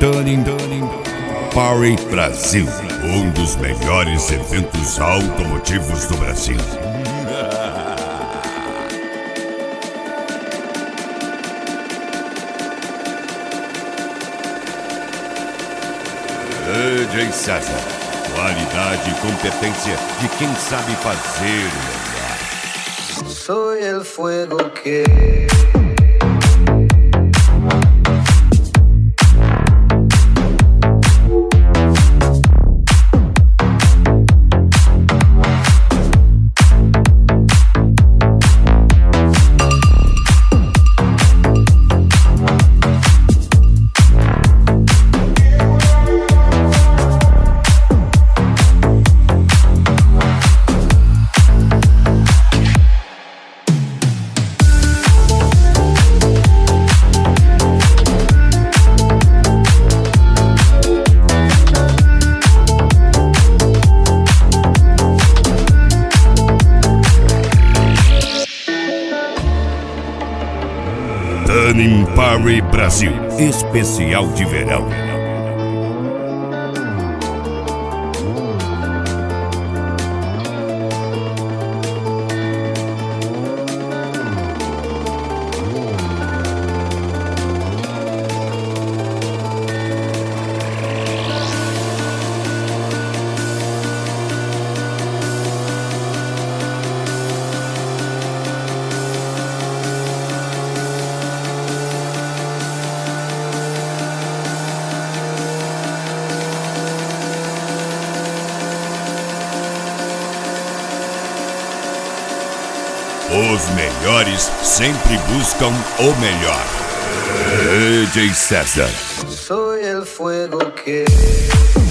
Tuning Party Brasil, um dos melhores eventos automotivos do Brasil. DJ César, qualidade e competência de quem sabe fazer o melhor. Soy el fuego que... Tuning Party Brasil, especial de verão. Os melhores sempre buscam o melhor. DJ César. Soy el fuego que...